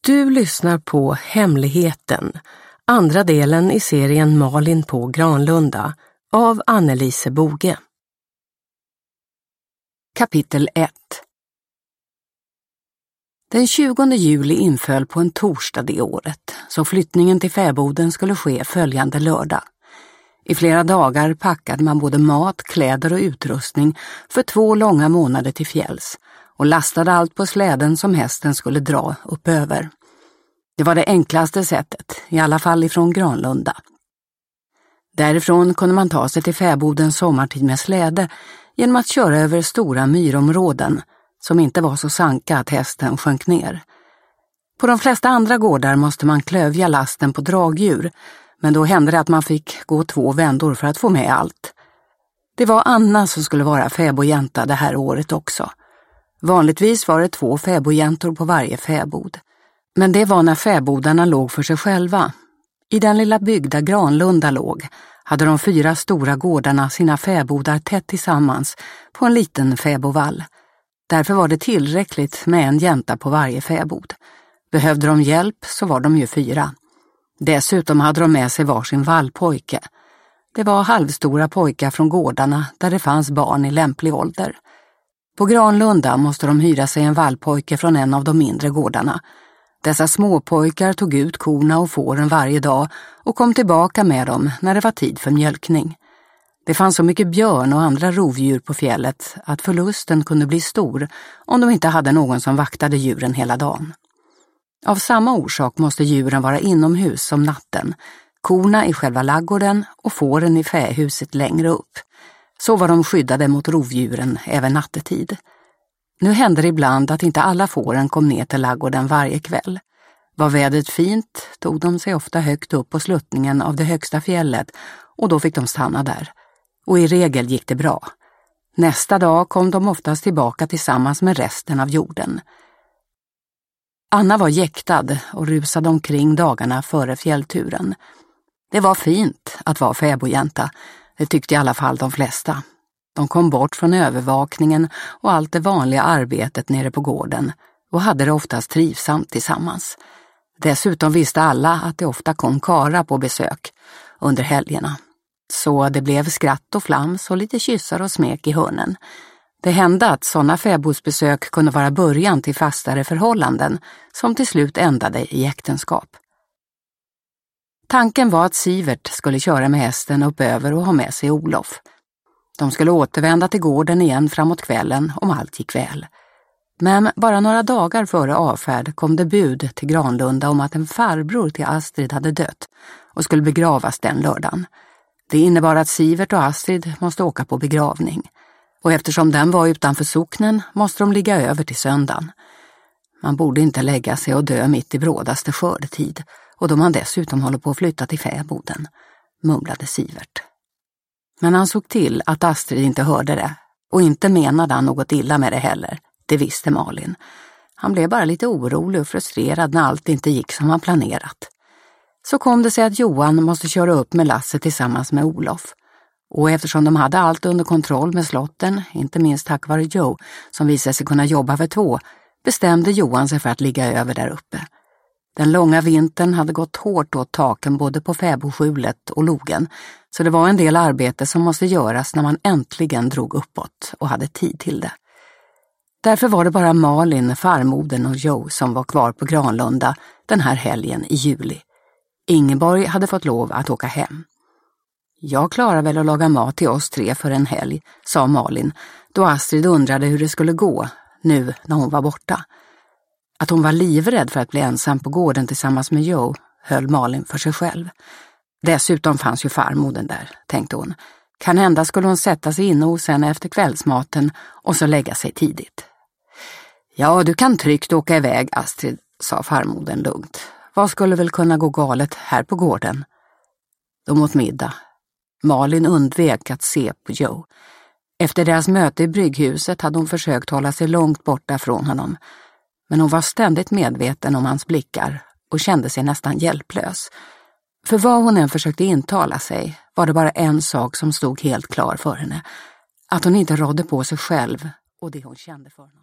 Du lyssnar på Hemligheten, andra delen i serien Malin på Granlunda av Annelise Boge. Kapitel 1. Den 20 juli inföll på en torsdag det året, så flyttningen till fäboden skulle ske följande lördag. I flera dagar packade man både mat, kläder och utrustning för 2 långa månader till fjälls och lastade allt på släden som hästen skulle dra uppöver. Det var det enklaste sättet, i alla fall ifrån Granlunda. Därifrån kunde man ta sig till fäboden sommartid med släde genom att köra över stora myrområden som inte var så sanka att hästen sjönk ner. På de flesta andra gårdar måste man klövja lasten på dragdjur, men då hände det att man fick gå 2 vändor för att få med allt. Det var Anna som skulle vara fäbodjänta det här året också. Vanligtvis var det 2 fäbodjäntor på varje fäbod. Men det var när fäbodarna låg för sig själva. I den lilla bygda Granlunda låg hade de 4 stora gårdarna sina fäbodar tätt tillsammans på en liten fäbovall. Därför var det tillräckligt med en jänta på varje fäbod. Behövde de hjälp så var de ju 4. Dessutom hade de med sig varsin vallpojke. Det var halvstora pojkar från gårdarna där det fanns barn i lämplig ålder. På Granlunda måste de hyra sig en vallpojke från en av de mindre gårdarna. Dessa småpojkar tog ut korna och fåren varje dag och kom tillbaka med dem när det var tid för mjölkning. Det fanns så mycket björn och andra rovdjur på fjället att förlusten kunde bli stor om de inte hade någon som vaktade djuren hela dagen. Av samma orsak måste djuren vara inomhus om natten, korna i själva laggården och fåren i fähuset längre upp. Så var de skyddade mot rovdjuren även nattetid. Nu hände det ibland att inte alla fåren kom ner till laggården varje kväll. Var vädret fint tog de sig ofta högt upp på sluttningen av det högsta fjället och då fick de stanna där. Och i regel gick det bra. Nästa dag kom de oftast tillbaka tillsammans med resten av jorden. Anna var jäktad och rusade omkring dagarna före fjällturen. Det var fint att vara fäbodjänta, det tyckte i alla fall de flesta. De kom bort från övervakningen och allt det vanliga arbetet nere på gården och hade det oftast trivsamt tillsammans. Dessutom visste alla att det ofta kom kara på besök under helgerna. Så det blev skratt och flams och lite kyssar och smek i hörnen. Det hände att sådana fäbodsbesök kunde vara början till fastare förhållanden som till slut ändade i äktenskap. Tanken var att Sivert skulle köra med hästen uppöver och ha med sig Olof. De skulle återvända till gården igen framåt kvällen om allt gick väl. Men bara några dagar före avfärd kom det bud till Granlunda om att en farbror till Astrid hade dött och skulle begravas den lördagen. Det innebar att Sivert och Astrid måste åka på begravning. Och eftersom den var utanför socknen måste de ligga över till söndagen. Man borde inte lägga sig och dö mitt i brådaste skördetid och då man dessutom håller på att flytta till fäboden, mumlade Sivert. Men han såg till att Astrid inte hörde det och inte menade han något illa med det heller, det visste Malin. Han blev bara lite orolig och frustrerad när allt inte gick som han planerat. Så kom det sig att Johan måste köra upp med Lasse tillsammans med Olof. Och eftersom de hade allt under kontroll med slotten, inte minst tack vare Joe som visade sig kunna jobba för 2, bestämde Johan sig för att ligga över där uppe. Den långa vintern hade gått hårt åt taken både på fäbodskjulet och logen, så det var en del arbete som måste göras när man äntligen drog uppåt och hade tid till det. Därför var det bara Malin, farmodern och Joe som var kvar på Granlunda den här helgen i juli. Ingeborg hade fått lov att åka hem. Jag klarar väl att laga mat till oss 3 för en helg, sa Malin, då Astrid undrade hur det skulle gå nu när hon var borta. Att hon var livrädd för att bli ensam på gården tillsammans med Joe höll Malin för sig själv. Dessutom fanns ju farmodern där, tänkte hon. Kan hända skulle hon sätta sig inne hos henne efter kvällsmaten och så lägga sig tidigt. Ja, du kan tryggt åka iväg, Astrid, sa farmodern lugnt. Vad skulle väl kunna gå galet här på gården? De åt middag. Malin undvek att se på Joe. Efter deras möte i brygghuset hade hon försökt hålla sig långt borta från honom. Men hon var ständigt medveten om hans blickar och kände sig nästan hjälplös. För vad hon än försökte intala sig var det bara en sak som stod helt klar för henne. Att hon inte rådde på sig själv och det hon kände för honom.